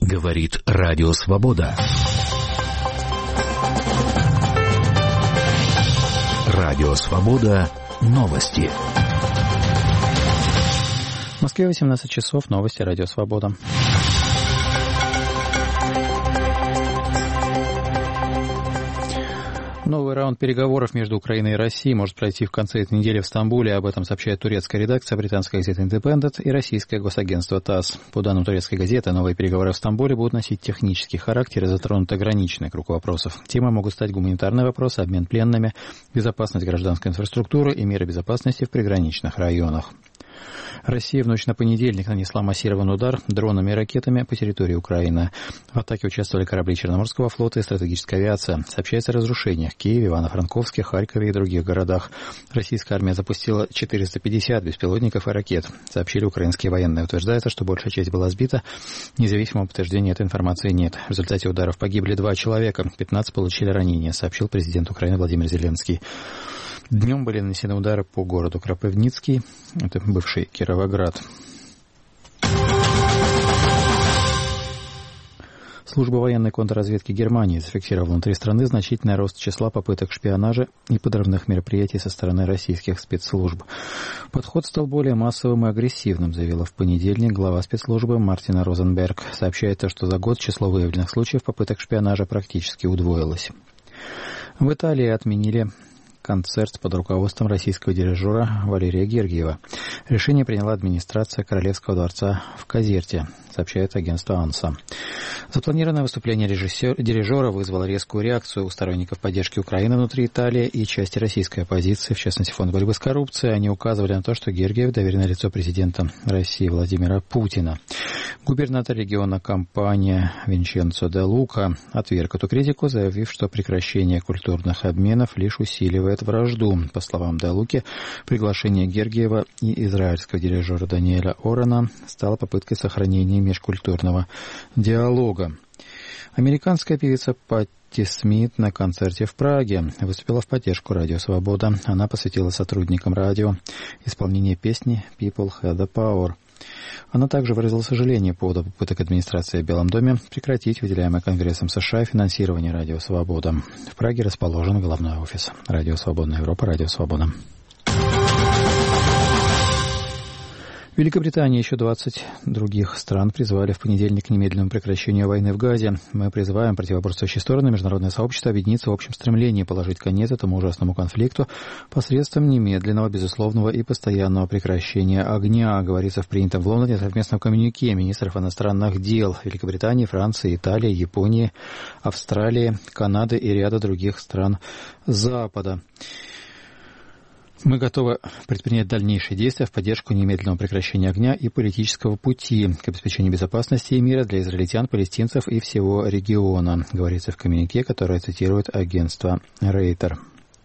Говорит Радио Свобода. Радио Свобода. Новости. В Москве 18 часов. Новости Радио Свобода. Новый раунд переговоров между Украиной и Россией может пройти в конце этой недели в Стамбуле. Об этом сообщает турецкая редакция британской газеты «Индепендент» и российское госагентство ТАСС. По данным турецкой газеты, новые переговоры в Стамбуле будут носить технический характер и затронут ограниченный круг вопросов. Темой могут стать гуманитарные вопросы, обмен пленными, безопасность гражданской инфраструктуры и меры безопасности в приграничных районах. Россия в ночь на понедельник нанесла массированный удар дронами и ракетами по территории Украины. В атаке участвовали корабли Черноморского флота и стратегическая авиация. Сообщается о разрушениях в Киеве, Ивано-Франковске, Харькове и других городах. Российская армия запустила 450 беспилотников и ракет. Сообщили украинские военные. Утверждается, что большая часть была сбита. Независимого подтверждения этой информации нет. В результате ударов погибли 2 человека, 15 получили ранения, сообщил президент Украины Владимир Зеленский. Днем были нанесены удары по городу Кропивницкий, это бывший Кировоград. Служба военной контрразведки Германии зафиксировала внутри страны значительный рост числа попыток шпионажа и подрывных мероприятий со стороны российских спецслужб. Подход стал более массовым и агрессивным, заявила в понедельник глава спецслужбы Мартина Розенберг. Сообщается, что за год число выявленных случаев попыток шпионажа практически удвоилось. В Италии отменили концерт под руководством российского дирижера Валерия Гергиева. Решение приняла администрация Королевского дворца в Казерте, сообщает агентство АНСА. Запланированное выступление дирижера вызвало резкую реакцию у сторонников поддержки Украины внутри Италии и части российской оппозиции, в частности Фонд борьбы с коррупцией. Они указывали на то, что Гергиев — доверенное лицо президента России Владимира Путина. Губернатор региона Кампания Винченцо де Лука отверг эту критику, заявив, что прекращение культурных обменов лишь усиливает вражду. По словам де Луки, приглашение Гергиева и израильского дирижера Даниэля Орена стало попыткой сохранения межкультурного диалога. Американская певица Патти Смит на концерте в Праге выступила в поддержку Радио Свобода. Она посвятила сотрудникам радио исполнение песни «People Had the Power». Она также выразила сожаление по поводу попыток администрации в Белом доме прекратить выделяемое Конгрессом США финансирование Радио Свобода. В Праге расположен головной офис Радио Свободная Европа, Радио Свобода. Великобритания и еще 20 других стран призвали в понедельник к немедленному прекращению войны в Газе. Мы призываем противоборствующие стороны, международное сообщество объединиться в общем стремлении положить конец этому ужасному конфликту посредством немедленного, безусловного и постоянного прекращения огня, говорится в принятом в Лондоне совместном коммюнике министров иностранных дел Великобритании, Франции, Италии, Японии, Австралии, Канады и ряда других стран Запада. Мы готовы предпринять дальнейшие действия в поддержку немедленного прекращения огня и политического пути к обеспечению безопасности и мира для израильтян, палестинцев и всего региона, говорится в коммюнике, которое цитирует агентство Рейтер.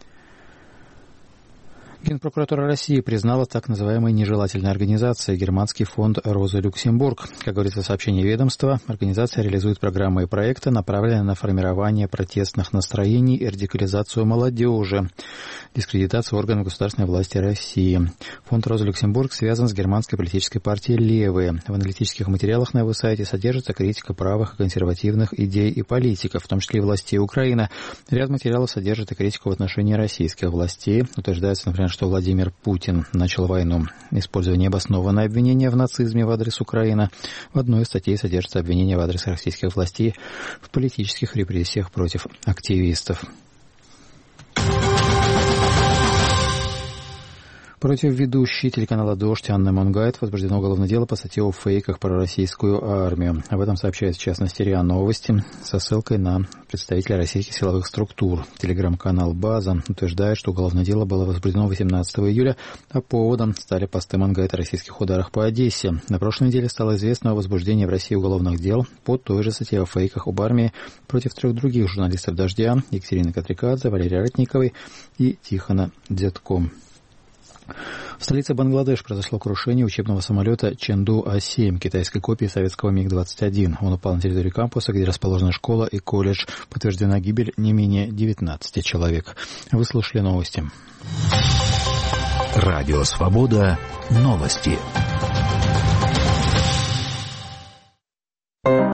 Генпрокуратура России признала так называемой нежелательной организацией германский фонд «Роза Люксембург». Как говорится в сообщении ведомства, организация реализует программы и проекты, направленные на формирование протестных настроений и радикализацию молодежи, дискредитацию органов государственной власти России. Фонд «Роза Люксембург» связан с германской политической партией «Левые». В аналитических материалах на его сайте содержится критика правых и консервативных идей и политиков, в том числе и властей Украины. Ряд материалов содержит и критику в отношении российских властей. Утверждается, например, что Владимир Путин начал войну, используя необоснованное обвинение в нацизме в адрес Украины. В одной из статей содержится обвинение в адрес российских властей в политических репрессиях против активистов. Против ведущей телеканала «Дождь» Анны Монгайт возбуждено уголовное дело по статье о фейках про российскую армию. Об этом сообщает, в частности, РИА Новости со ссылкой на представителя российских силовых структур. Телеграм-канал «База» утверждает, что уголовное дело было возбуждено 18 июля, а поводом стали посты Монгайт о российских ударах по Одессе. На прошлой неделе стало известно о возбуждении в России уголовных дел по той же статье о фейках об армии против 3 других журналистов «Дождя» Екатерины Катрикадзе, Валерии Ратниковой и Тихона Дядко. В столице Бангладеш произошло крушение учебного самолета Ченду-А-7, китайской копии советского МиГ-21. Он упал на территории кампуса, где расположена школа и колледж. Подтверждена гибель не менее 19 человек. Вы слушали новости. Радио Свобода. Новости.